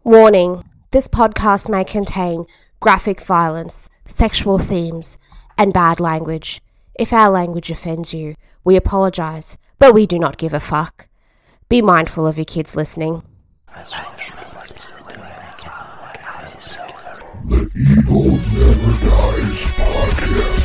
Warning: this podcast may contain graphic violence, sexual themes, and bad language. If our language offends you, we apologize, but we do not give a fuck. Be mindful of your kids listening. The Evil Never Dies podcast.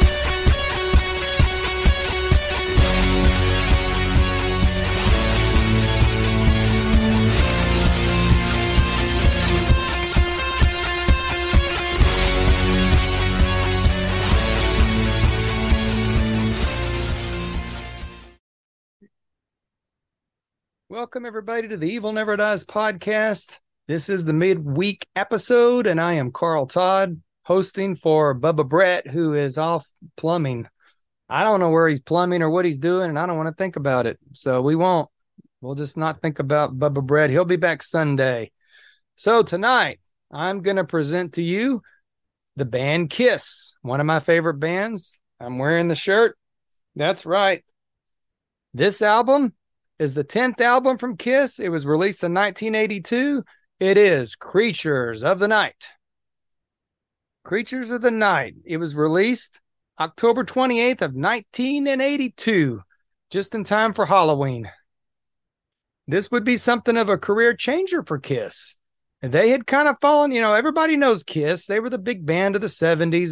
Welcome, everybody, to the Evil Never Dies podcast. This is the midweek episode, and I am Carl Todd, hosting for Bubba Brett, who is off plumbing. I don't know where he's plumbing or what he's doing, and I don't want to think about it. So we won't. We'll just not think about Bubba Brett. He'll be back Sunday. So tonight, I'm going to present to you the band Kiss, one of my favorite bands. I'm wearing the shirt. That's right. This album is the 10th album from Kiss. It was released in 1982. It is Creatures of the Night. Creatures of the Night. It was released October 28th of 1982, just in time for Halloween. This would be something of a career changer for Kiss. They had kind of fallen, everybody knows Kiss. They were the big band of the 70s.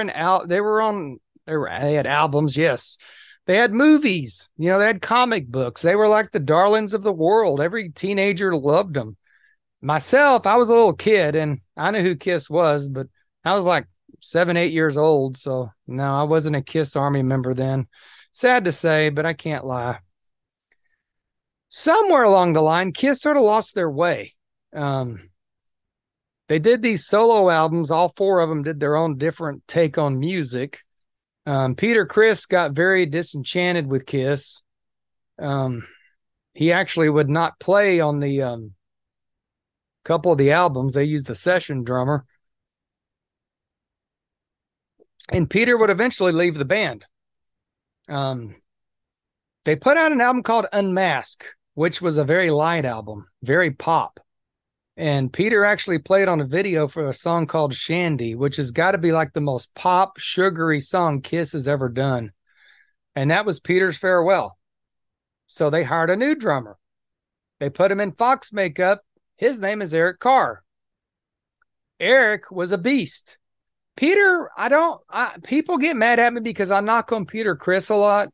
They had albums, yes. They had movies, they had comic books. They were like the darlings of the world. Every teenager loved them. Myself, I was a little kid and I knew who Kiss was, but I was like 7, 8 years old. So no, I wasn't a Kiss Army member then. Sad to say, but I can't lie. Somewhere along the line, Kiss sort of lost their way. They did these solo albums. All four of them did their own different take on music. Peter Criss got very disenchanted with Kiss. He actually would not play on the couple of the albums. They used the session drummer. And Peter would eventually leave the band. They put out an album called Unmask, which was a very light album, very pop. And Peter actually played on a video for a song called Shandy, which has got to be like the most pop, sugary song Kiss has ever done. And that was Peter's farewell. So they hired a new drummer. They put him in Fox makeup. His name is Eric Carr. Eric was a beast. Peter, people get mad at me because I knock on Peter Criss a lot.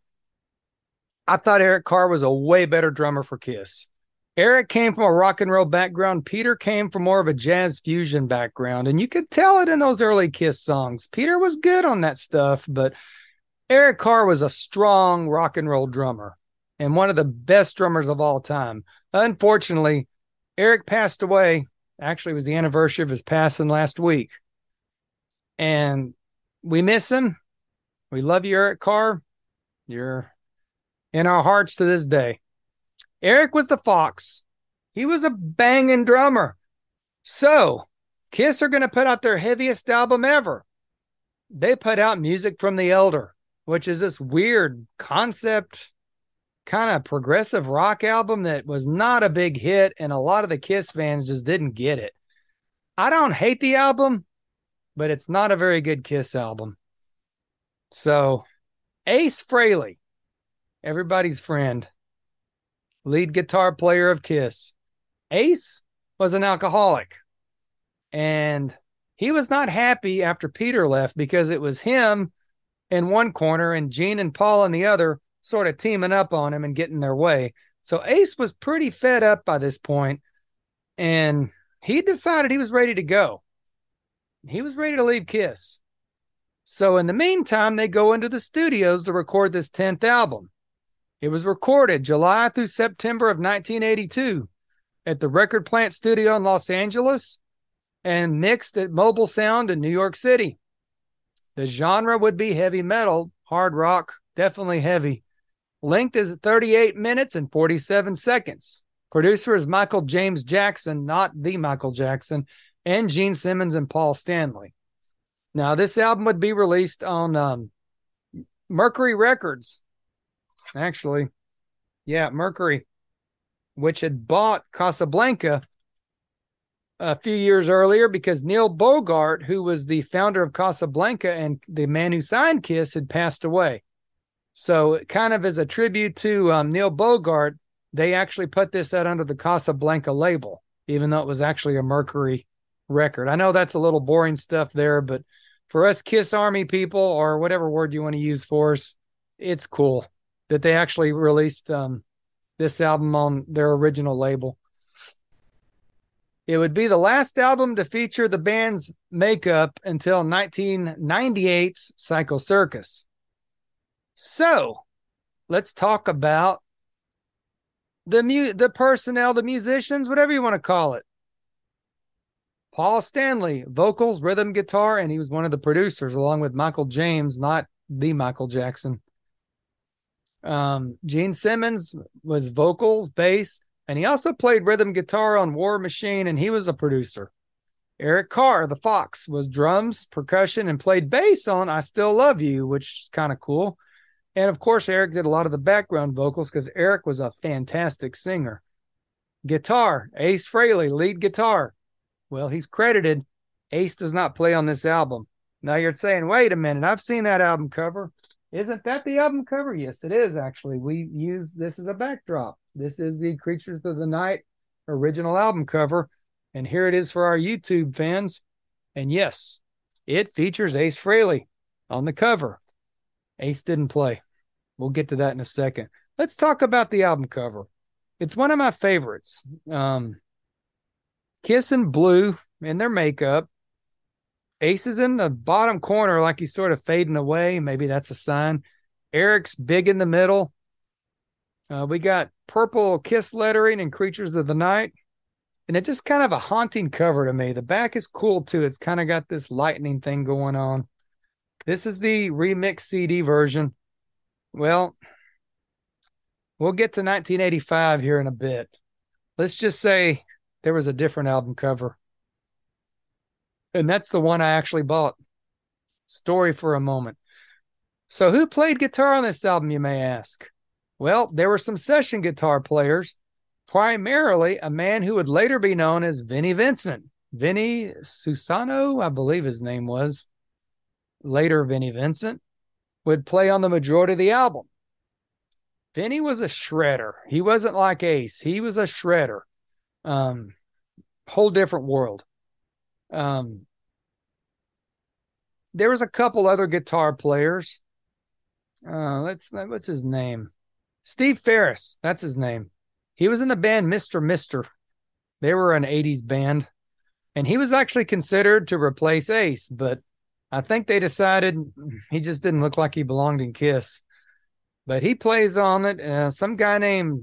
I thought Eric Carr was a way better drummer for Kiss. Eric came from a rock and roll background. Peter came from more of a jazz fusion background. And you could tell it in those early Kiss songs. Peter was good on that stuff, but Eric Carr was a strong rock and roll drummer and one of the best drummers of all time. Unfortunately, Eric passed away. Actually, it was the anniversary of his passing last week. And we miss him. We love you, Eric Carr. You're in our hearts to this day. Eric was the Fox. He was a banging drummer. So, Kiss are going to put out their heaviest album ever. They put out Music from the Elder, which is this weird concept, kind of progressive rock album that was not a big hit, and a lot of the Kiss fans just didn't get it. I don't hate the album, but it's not a very good Kiss album. So, Ace Frehley, everybody's friend, lead guitar player of Kiss. Ace was an alcoholic, and he was not happy after Peter left because it was him in one corner and Gene and Paul in the other, sort of teaming up on him and getting their way. So Ace was pretty fed up by this point, and he decided he was ready to go. He was ready to leave Kiss. So in the meantime, they go into the studios to record this 10th album. It was recorded July through September of 1982 at the Record Plant Studio in Los Angeles and mixed at Mobile Sound in New York City. The genre would be heavy metal, hard rock, definitely heavy. Length is 38 minutes and 47 seconds. Producer is Michael James Jackson, not the Michael Jackson, and Gene Simmons and Paul Stanley. Now, this album would be released on Mercury Records. Actually, yeah, Mercury, which had bought Casablanca a few years earlier because Neil Bogart, who was the founder of Casablanca and the man who signed Kiss, had passed away. So kind of as a tribute to Neil Bogart, they actually put this out under the Casablanca label, even though it was actually a Mercury record. I know that's a little boring stuff there, but for us Kiss Army people, or whatever word you want to use for us, it's cool that they actually released this album on their original label. It would be the last album to feature the band's makeup until 1998's Psycho Circus. So let's talk about the personnel, the musicians, whatever you want to call it. Paul Stanley, vocals, rhythm, guitar, and he was one of the producers along with Michael James, not the Michael Jackson. Gene Simmons was vocals, bass, and he also played rhythm guitar on War Machine, and he was a producer. Eric Carr, the Fox, was drums, percussion, and played bass on I Still Love You, which is kind of cool. And of course, Eric did a lot of the background vocals because Eric was a fantastic singer. Guitar, Ace Frehley, lead guitar. Well, he's credited. Ace does not play on this album. Now you're saying, wait a minute, I've seen that album cover. Isn't that the album cover? Yes, it is, actually. We use this as a backdrop. This is the Creatures of the Night original album cover. And here it is for our YouTube fans. And yes, it features Ace Frehley on the cover. Ace didn't play. We'll get to that in a second. Let's talk about the album cover. It's one of my favorites. Kiss in blue in their makeup. Ace is in the bottom corner like he's sort of fading away. Maybe that's a sign. Eric's big in the middle. We got purple Kiss lettering and Creatures of the Night. And it's just kind of a haunting cover to me. The back is cool too. It's kind of got this lightning thing going on. This is the remix CD version. Well, we'll get to 1985 here in a bit. Let's just say there was a different album cover. And that's the one I actually bought. Story for a moment. So who played guitar on this album, you may ask? Well, there were some session guitar players, primarily a man who would later be known as Vinnie Vincent. Vinnie Susano, I believe his name was. Later, Vinnie Vincent would play on the majority of the album. Vinnie was a shredder. He wasn't like Ace. He was a shredder. Whole different world. There was a couple other guitar players. What's his name? Steve Ferris. That's his name. He was in the band Mr. Mister. They were an 80s band. And he was actually considered to replace Ace, but I think they decided he just didn't look like he belonged in Kiss. But he plays on it. Some guy named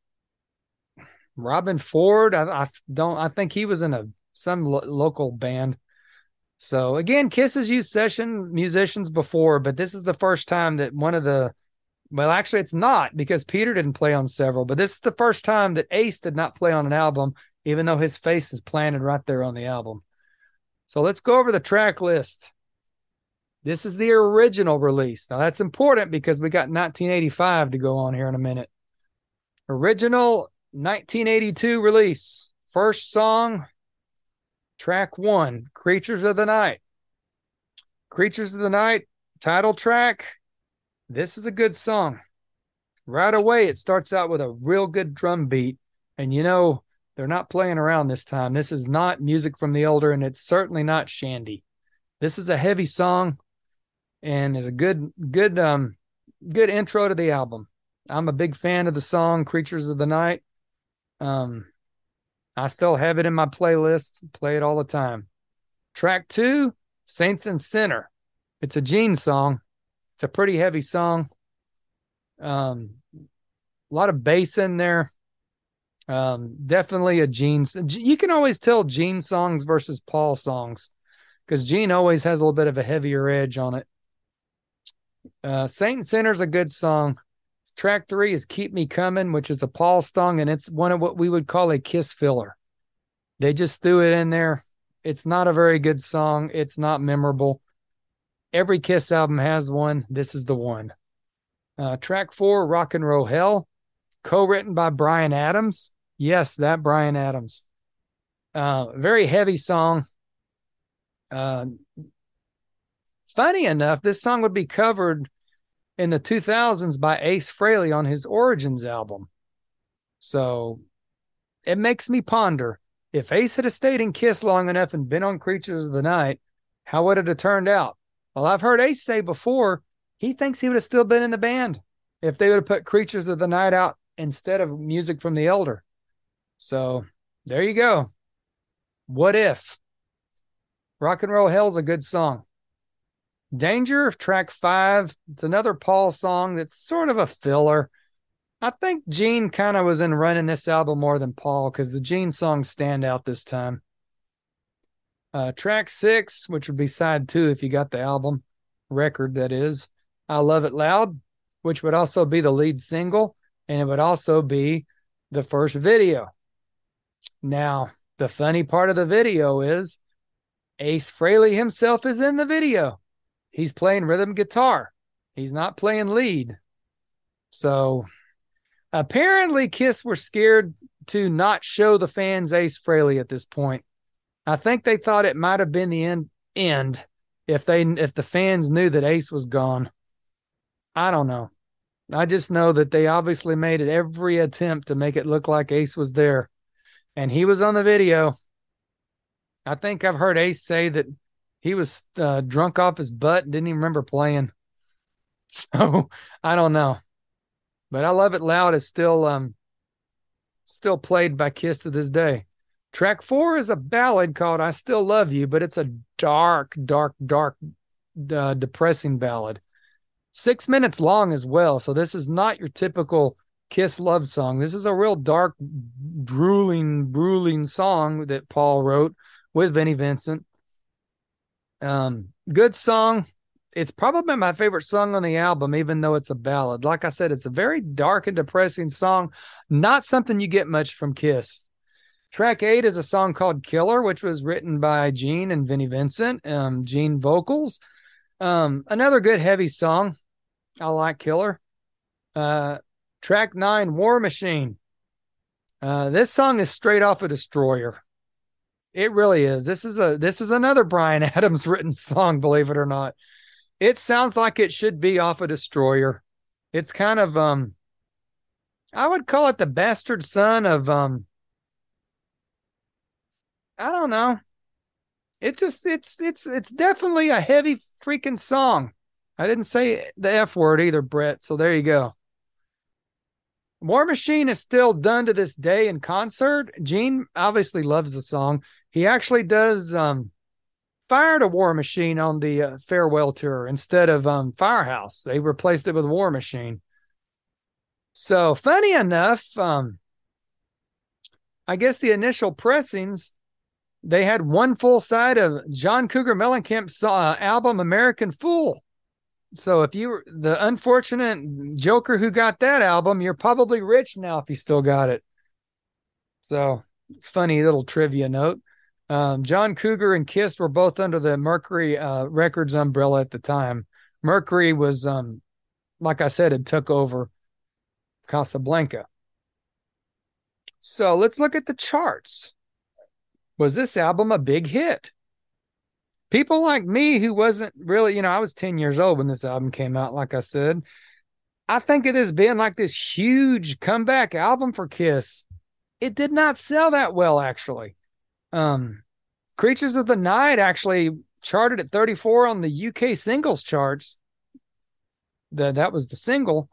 Robin Ford. I think he was in some local band. So again, Kiss has used session musicians before, but this is the first time that well, actually it's not, because Peter didn't play on several, but this is the first time that Ace did not play on an album, even though his face is planted right there on the album. So let's go over the track list. This is the original release. Now that's important because we got 1985 to go on here in a minute. Original 1982 release. First song, track 1, Creatures of the Night. Creatures of the Night, title track. This is a good song. Right away, it starts out with a real good drum beat. And you know, they're not playing around this time. This is not music from the older, and it's certainly not Shandy. This is a heavy song and is a good intro to the album. I'm a big fan of the song Creatures of the Night. I still have it in my playlist, play it all the time. Track 2, Saints and Sinner. It's a Gene song. It's a pretty heavy song. A lot of bass in there. Definitely a Gene. You can always tell Gene songs versus Paul songs because Gene always has a little bit of a heavier edge on it. Saint and Sinner's a good song. Track 3 is Keep Me Coming, which is a Paul song, and it's one of what we would call a Kiss filler. They just threw it in there. It's not a very good song. It's not memorable. Every Kiss album has one. This is the one. Track 4, Rock and Roll Hell, co-written by Bryan Adams. Yes, that Bryan Adams. Very heavy song. Funny enough, this song would be covered in the 2000s by Ace Frehley on his Origins album. So it makes me ponder, if Ace had stayed in Kiss long enough and been on Creatures of the Night, how would it have turned out? Well, I've heard Ace say before he thinks he would have still been in the band if they would have put Creatures of the Night out instead of Music from the Elder. So there you go. What if? Rock and Roll Hell's a good song. Danger, track 5. It's another Paul song that's sort of a filler. I think Gene kind of was in running this album more than Paul because the Gene songs stand out this time. Track 6, which would be side 2 if you got the album record, that is, I Love It Loud, which would also be the lead single, and it would also be the first video. Now, the funny part of the video is Ace Frehley himself is in the video. He's playing rhythm guitar. He's not playing lead. So apparently Kiss were scared to not show the fans Ace Frehley at this point. I think they thought it might have been the end if the fans knew that Ace was gone. I don't know. I just know that they obviously made it every attempt to make it look like Ace was there. And he was on the video. I think I've heard Ace say that he was drunk off his butt and didn't even remember playing. So I don't know. But I Love It Loud is still played by Kiss to this day. Track 4 is a ballad called I Still Love You, but it's a dark, depressing ballad. 6 minutes long as well. So this is not your typical Kiss love song. This is a real dark, drooling song that Paul wrote with Vinnie Vincent. Good song. It's probably my favorite song on the album, even though it's a ballad. Like I said, it's a very dark and depressing song. Not something you get much from Kiss. Track 8 is a song called Killer, which was written by Gene and Vinnie Vincent. Gene vocals. Another good heavy song. I like Killer. Track 9, War Machine. This song is straight off a Destroyer. It really is. This is another Bryan Adams written song, believe it or not. It sounds like it should be off a Destroyer. It's kind of I would call it the bastard son of I don't know. It's definitely a heavy freaking song. I didn't say the F word either, Brett. So there you go. War Machine is still done to this day in concert. Gene obviously loves the song. He actually does Fire to War Machine on the farewell tour instead of Firehouse. They replaced it with War Machine. So funny enough, I guess the initial pressings, they had one full side of John Cougar Mellencamp's album American Fool. So if you were the unfortunate joker who got that album, you're probably rich now if you still got it. So funny little trivia note. John Cougar and Kiss were both under the Mercury Records umbrella at the time. Mercury was, like I said, it took over Casablanca. So let's look at the charts. Was this album a big hit? People like me who wasn't really, I was 10 years old when this album came out, like I said. I think it has been like this huge comeback album for Kiss. It did not sell that well, actually. Creatures of the Night actually charted at 34 on the UK singles charts. That was the single.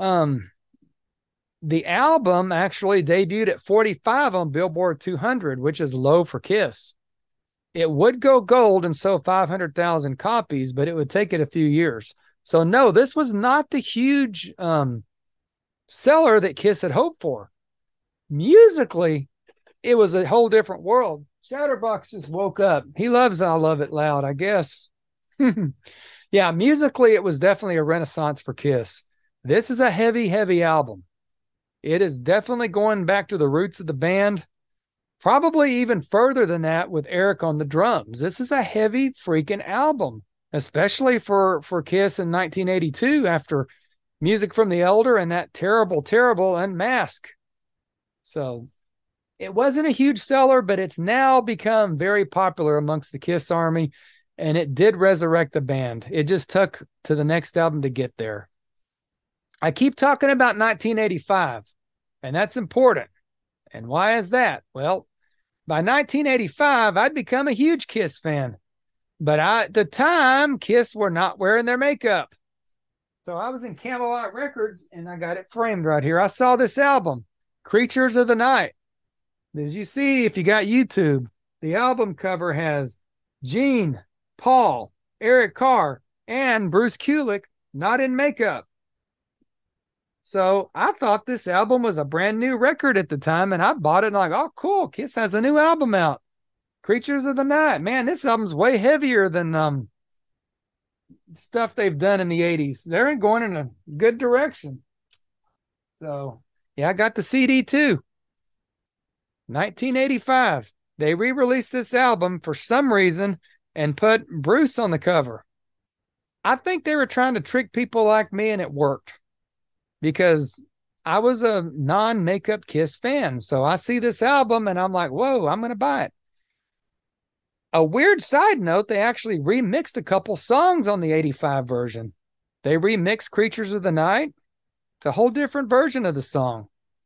The album actually debuted at 45 on Billboard 200, which is low for Kiss. It would go gold and sell 500,000 copies, but it would take it a few years. So no, this was not the huge seller that Kiss had hoped for. Musically, it was a whole different world. Chatterbox just woke up. He loves I Love It Loud, I guess. Yeah, musically, it was definitely a renaissance for Kiss. This is a heavy, heavy album. It is definitely going back to the roots of the band. Probably even further than that with Eric on the drums. This is a heavy freaking album, especially for Kiss in 1982 after Music from the Elder and that terrible Unmask. So It wasn't a huge seller, but it's now become very popular amongst the Kiss Army, and it did resurrect the band. It just took to the next album to get there. I keep talking about 1985, and that's important. And why is that? Well, by 1985, I'd become a huge Kiss fan. But at the time, Kiss were not wearing their makeup. So I was in Camelot Records, and I got it framed right here. I saw this album, Creatures of the Night. As you see, if you got YouTube, the album cover has Gene, Paul, Eric Carr, and Bruce Kulick not in makeup. So I thought this album was a brand new record at the time, and I bought it and like, oh, cool, Kiss has a new album out. Creatures of the Night. Man, this album's way heavier than stuff they've done in the 80s. They're going in a good direction. So, yeah, I got the CD too. 1985. They re-released this album for some reason and put Bruce on the cover. I think they were trying to trick people like me, and it worked because I was a non-makeup Kiss fan. So I see this album and I'm like, whoa, I'm going to buy it. A weird side note, they actually remixed a couple songs on the 85 version. They remixed Creatures of the Night. It's a whole different version of the song.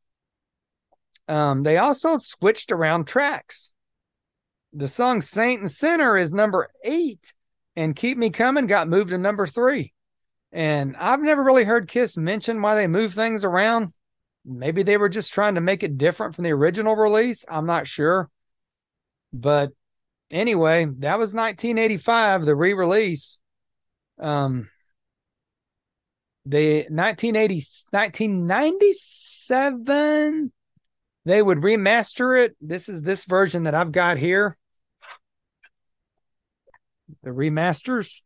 They also switched around tracks. The song Saint and Sinner is number 8, and Keep Me Coming got moved to number 3. And I've never really heard Kiss mention why they move things around. Maybe they were just trying to make it different from the original release. I'm not sure. But anyway, that was 1985, the re-release. The 1997, they would remaster it. This is this version that I've got here. The remasters.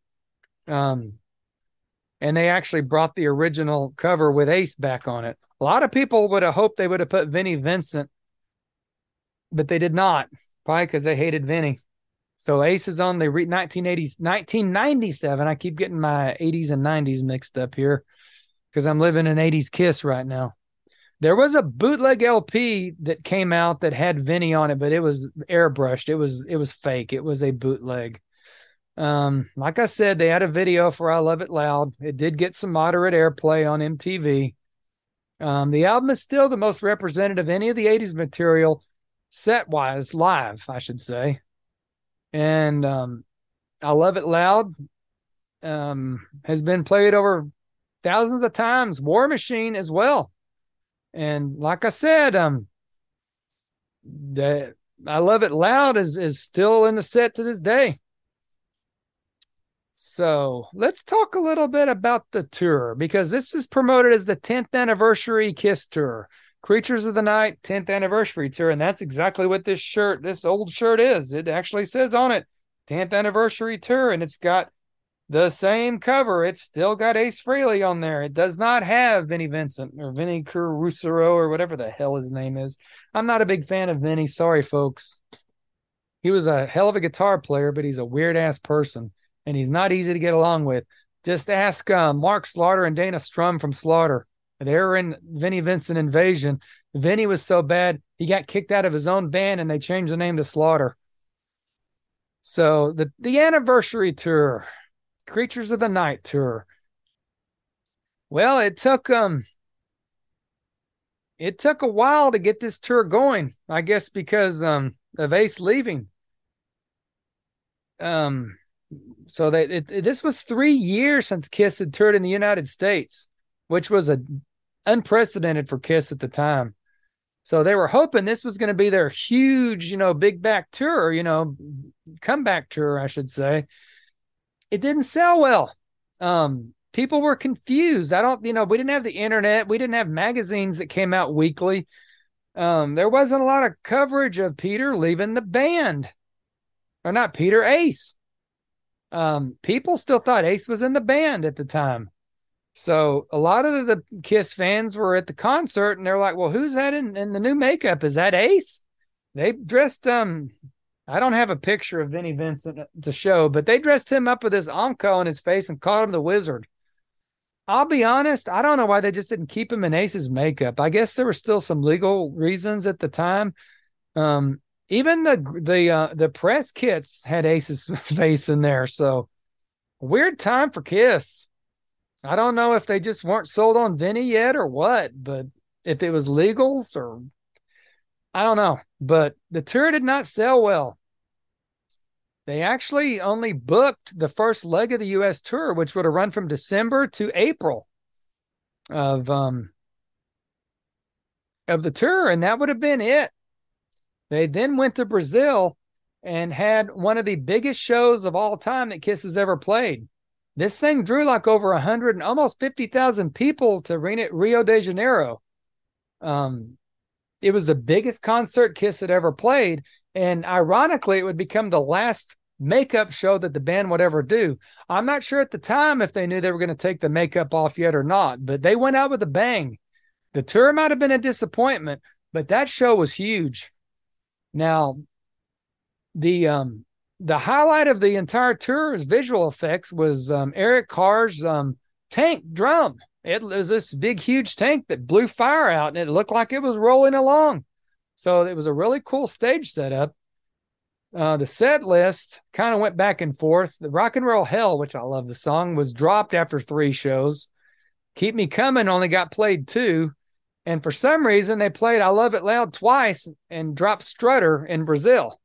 And they actually brought the original cover with Ace back on it. A lot of people would have hoped they would have put Vinnie Vincent, but they did not, probably because they hated Vinnie. So Ace is on the 1997. I keep getting my 80s and 90s mixed up here because I'm living in 80s Kiss right now. There was a bootleg LP that came out that had Vinnie on it, but it was airbrushed. It was fake. It was a bootleg. Like I said, they had a video for I Love It Loud. It did get some moderate airplay on MTV. The album is still the most representative of any of the 80s material, set-wise, live, I should say. And I Love It Loud has been played over thousands of times. War Machine as well. And like I said, the I Love It Loud is still in the set to this day. So let's talk a little bit about the tour, because this is promoted as the 10th anniversary Kiss tour. Creatures of the Night 10th anniversary tour. And that's exactly what this old shirt is. It actually says on it 10th anniversary tour, and it's got the same cover. It's still got Ace Frehley on there. It does not have Vinnie Vincent or Vinnie Caruso or whatever the hell his name is. I'm not a big fan of Vinnie. Sorry, folks. He was a hell of a guitar player, but he's a weird ass person. And he's not easy to get along with. Just ask Mark Slaughter and Dana Strum from Slaughter. They were in Vinnie Vincent Invasion. Vinnie was so bad, he got kicked out of his own band, and they changed the name to Slaughter. So the anniversary tour, Creatures of the Night tour. Well, it took a while to get this tour going, I guess, because of Ace leaving. So this was 3 years since Kiss had toured in the United States, which was unprecedented for Kiss at the time. So they were hoping this was going to be their huge, big back tour, comeback tour, I should say. It didn't sell well. People were confused. We didn't have the internet. We didn't have magazines that came out weekly. There wasn't a lot of coverage of Peter leaving the band. Or not Peter, Ace. People still thought Ace was in the band at the time. So a lot of the Kiss fans were at the concert and they're like, well, who's that in the new makeup? Is that Ace? They dressed, I don't have a picture of Vinnie Vincent to show, but they dressed him up with his Amco on his face and called him the Wizard. I'll be honest, I don't know why they just didn't keep him in Ace's makeup. I guess there were still some legal reasons at the time, Even the press kits had Ace's face in there. So weird time for Kiss. I don't know if they just weren't sold on Vinny yet or what, but if it was legals or I don't know. But the tour did not sell well. They actually only booked the first leg of the U.S. tour, which would have run from December to April of the tour, and that would have been it. They then went to Brazil and had one of the biggest shows of all time that Kiss has ever played. This thing drew like over 100 and almost 50,000 people to Rio de Janeiro. It was the biggest concert Kiss had ever played, and ironically, it would become the last makeup show that the band would ever do. I'm not sure at the time if they knew they were going to take the makeup off yet or not, but they went out with a bang. The tour might have been a disappointment, but that show was huge. Now, the highlight of the entire tour's visual effects was Eric Carr's tank drum. It was this big, huge tank that blew fire out, and it looked like it was rolling along. So it was a really cool stage setup. The set list kind of went back and forth. The Rock and Roll Hell, which I love the song, was dropped after 3 shows. Keep Me Coming only got played 2. And for some reason, they played I Love It Loud twice and dropped Strutter in Brazil.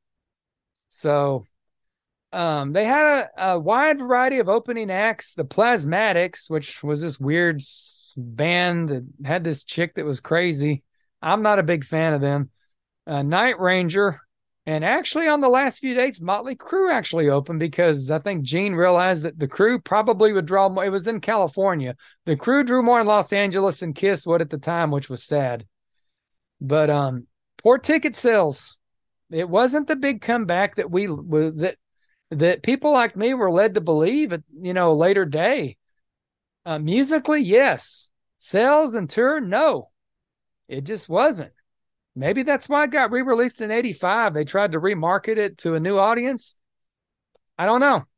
So they had a wide variety of opening acts. The Plasmatics, which was this weird band that had this chick that was crazy. I'm not a big fan of them. Night Ranger. And actually, on the last few dates, Motley Crue actually opened because I think Gene realized that the Crue probably would draw more. It was in California. The Crue drew more in Los Angeles than Kiss would at the time, which was sad. But poor ticket sales. It wasn't the big comeback that people like me were led to believe at later day. Musically, yes. Sales and tour, no. It just wasn't. Maybe that's why it got re-released in 85. They tried to remarket it to a new audience. I don't know.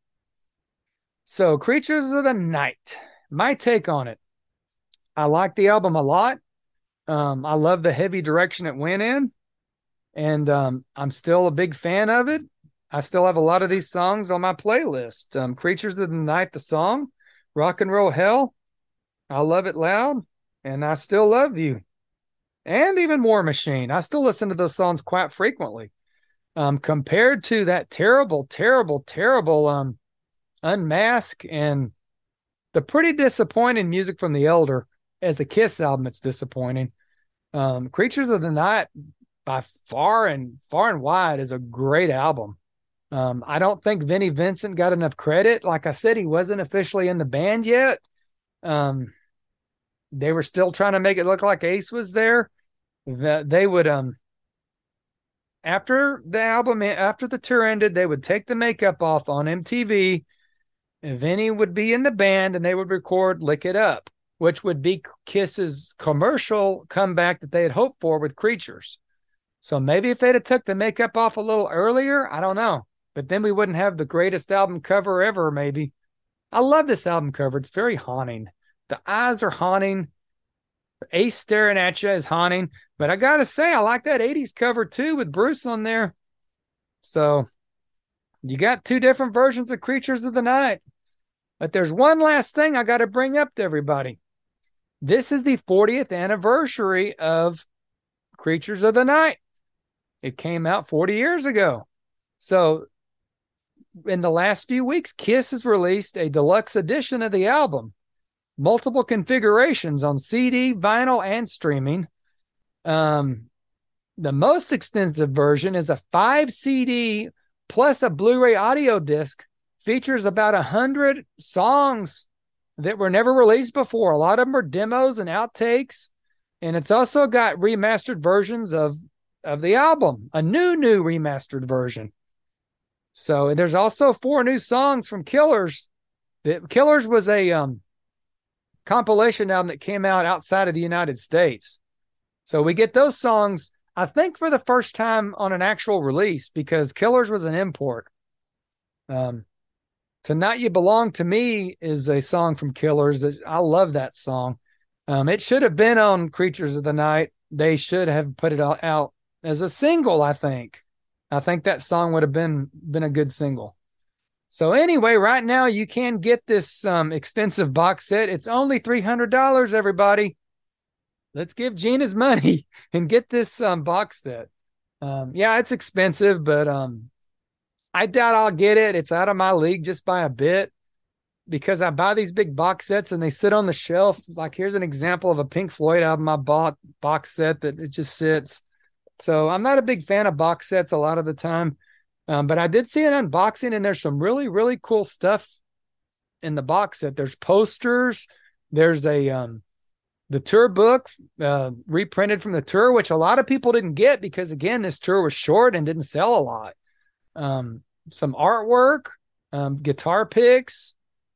So, Creatures of the Night. My take on it. I like the album a lot. I love the heavy direction it went in. And I'm still a big fan of it. I still have a lot of these songs on my playlist. Creatures of the Night, the song. Rock and Roll Hell. I Love It Loud. And I Still Love You. And even War Machine. I still listen to those songs quite frequently. Compared to that terrible Unmask and the pretty disappointing music from The Elder, as a Kiss album, it's disappointing. Creatures of the Night, by far and wide, is a great album. I don't think Vinnie Vincent got enough credit. Like I said, he wasn't officially in the band yet. They were still trying to make it look like Ace was there. They would after the tour ended, they would take the makeup off on MTV, and Vinny would be in the band, and they would record "Lick It Up," which would be Kiss's commercial comeback that they had hoped for with Creatures. So maybe if they'd have took the makeup off a little earlier, I don't know. But then we wouldn't have the greatest album cover ever, maybe. I love this album cover. It's very haunting. The eyes are haunting. Ace staring at you is haunting. But I got to say, I like that 80s cover too with Bruce on there. So you got 2 different versions of Creatures of the Night. But there's one last thing I got to bring up to everybody. This is the 40th anniversary of Creatures of the Night. It came out 40 years ago. So in the last few weeks, Kiss has released a deluxe edition of the album. Multiple configurations on CD, vinyl, and streaming. The most extensive version is a 5 CD plus a Blu-ray audio disc. Features about 100 songs that were never released before. A lot of them are demos and outtakes. And it's also got remastered versions of the album, a new remastered version. So there's also 4 new songs from Killers. Killers was a compilation album that came out outside of the United States. So we get those songs, I think, for the first time on an actual release, because Killers was an import. Tonight You Belong to Me is a song from Killers. I love that song. It should have been on Creatures of the Night. They should have put it out as a single, I think. I think that song would have been a good single. So anyway, right now you can get this extensive box set. It's only $300, everybody. Let's give Gene his money and get this box set. Yeah, it's expensive, but I doubt I'll get it. It's out of my league just by a bit because I buy these big box sets and they sit on the shelf. Like here's an example of a Pink Floyd album I bought box set that it just sits. So I'm not a big fan of box sets a lot of the time. But I did see an unboxing and there's some really, really cool stuff in the box set. There's posters. There's the tour book reprinted from the tour, which a lot of people didn't get because again, this tour was short and didn't sell a lot. Some artwork, guitar picks,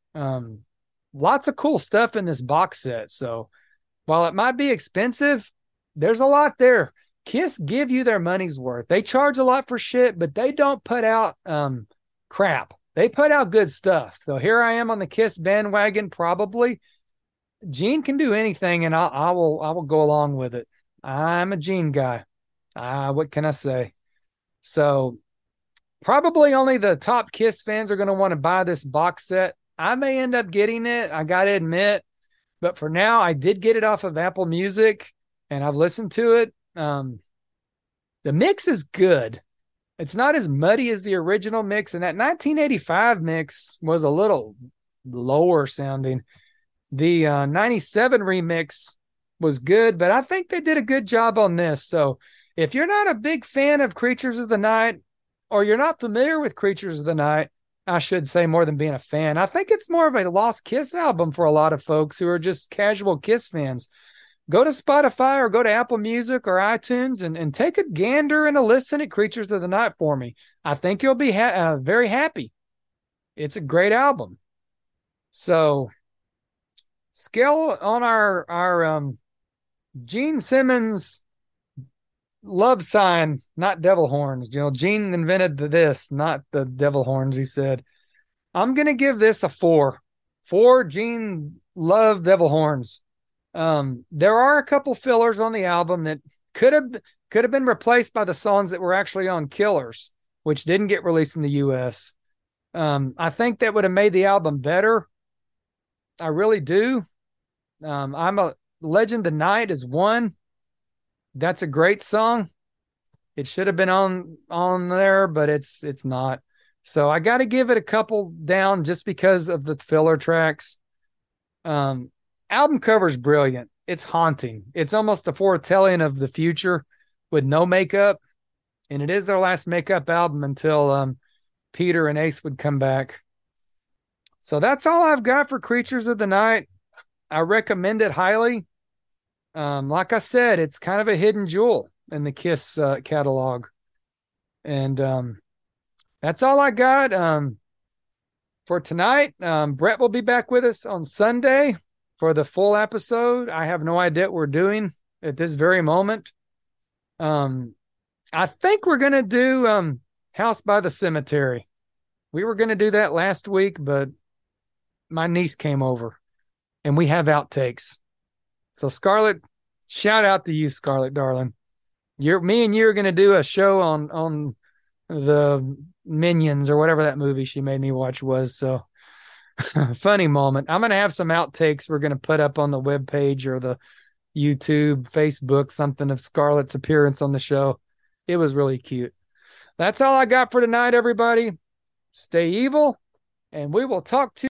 lots of cool stuff in this box set. So while it might be expensive, there's a lot there. Kiss give you their money's worth. They charge a lot for shit, but they don't put out crap. They put out good stuff. So here I am on the Kiss bandwagon. Probably Gene can do anything, and I will go along with it. I'm a Gene guy. What can I say? So probably only the top Kiss fans are going to want to buy this box set. I may end up getting it. I got to admit, but for now, I did get it off of Apple Music, and I've listened to it. The mix is good. It's not as muddy as the original mix, and that 1985 mix was a little lower sounding. The 97 remix was good, but I think they did a good job on this. So if you're not a big fan of Creatures of the Night, or you're not familiar with Creatures of the Night, I should say more than being a fan, I think it's more of a lost Kiss album for a lot of folks who are just casual Kiss fans. Go to Spotify or go to Apple Music or iTunes and take a gander and a listen at Creatures of the Night for me. I think you'll be very happy. It's a great album. So, scale on our Gene Simmons love sign, not devil horns. You know, Gene invented this, not the devil horns, he said. I'm going to give this a 4. 4 Gene love devil horns. There are a couple fillers on the album that could have been replaced by the songs that were actually on Killers, which didn't get released in the US. I think that would have made the album better. I really do. I'm a Legend of Night is one. That's a great song. It should have been on there, but it's not. So I got to give it a couple down just because of the filler tracks. Album cover is brilliant. It's haunting. It's almost a foretelling of the future with no makeup. And it is their last makeup album until Peter and Ace would come back. So that's all I've got for Creatures of the Night. I recommend it highly. Like I said, it's kind of a hidden jewel in the Kiss catalog. And that's all I got for tonight. Brett will be back with us on Sunday for the full episode. I have no idea what we're doing at this very moment. I think we're going to do House by the Cemetery. We were going to do that last week, but my niece came over and we have outtakes. So Scarlett, shout out to you, Scarlett, darling. Me and you are going to do a show on the Minions or whatever that movie she made me watch was. So funny moment. I'm going to have some outtakes we're going to put up on the webpage or the YouTube, Facebook, something of Scarlett's appearance on the show. It was really cute. That's all I got for tonight, everybody. Stay evil, and we will talk to you.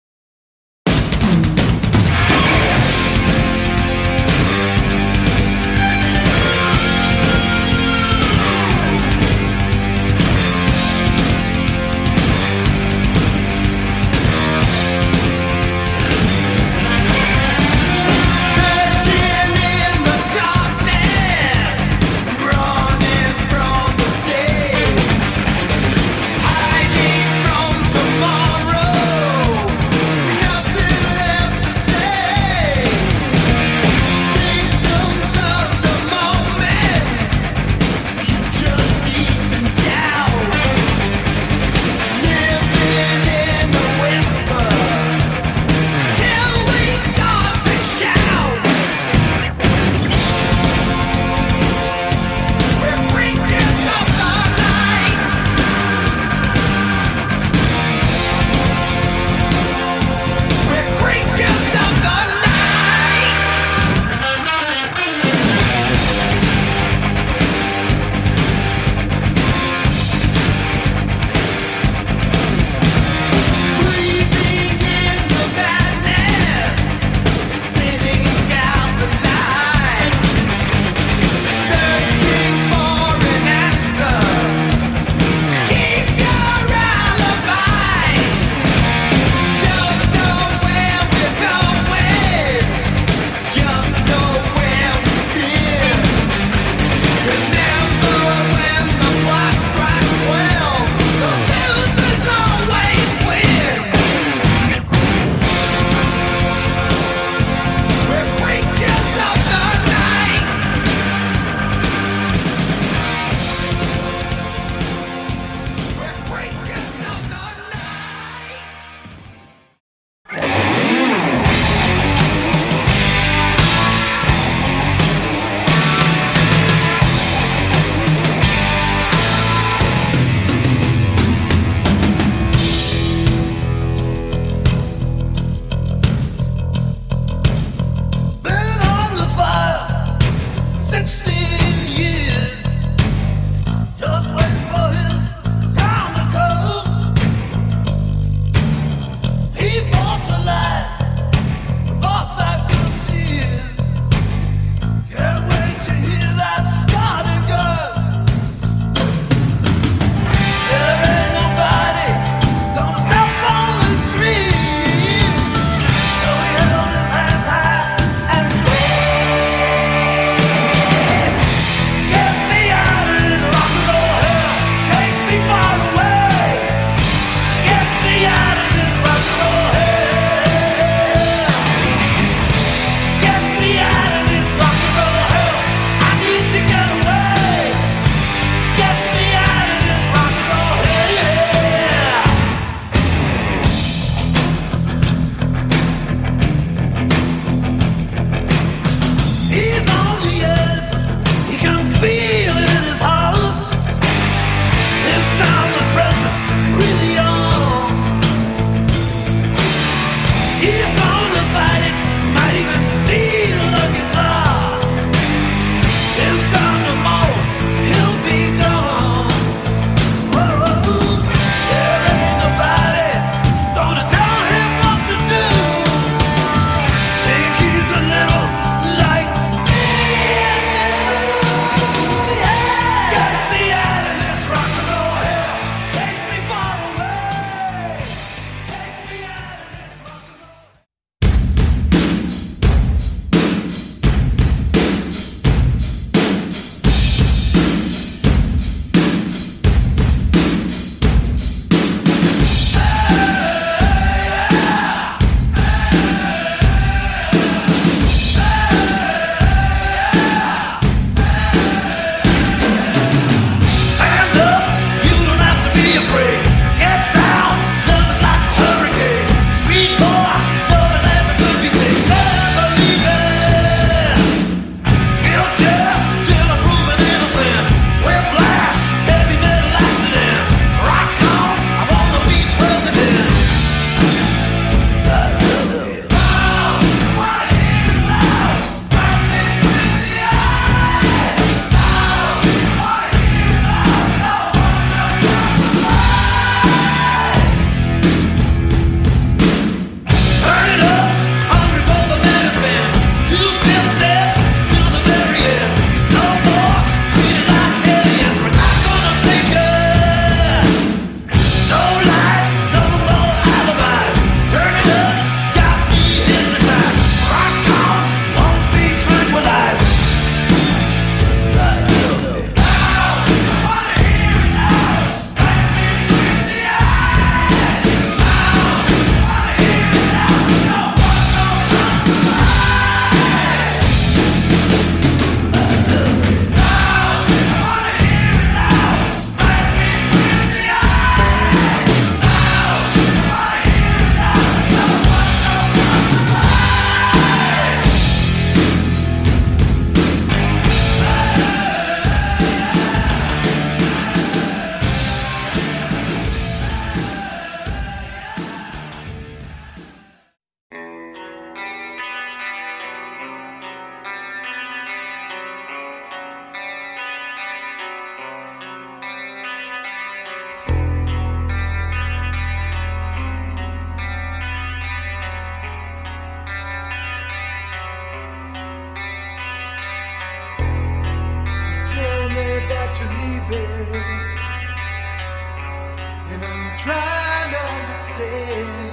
dead.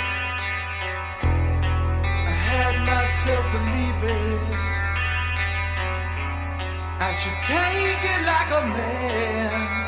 I had myself believing I should take it like a man.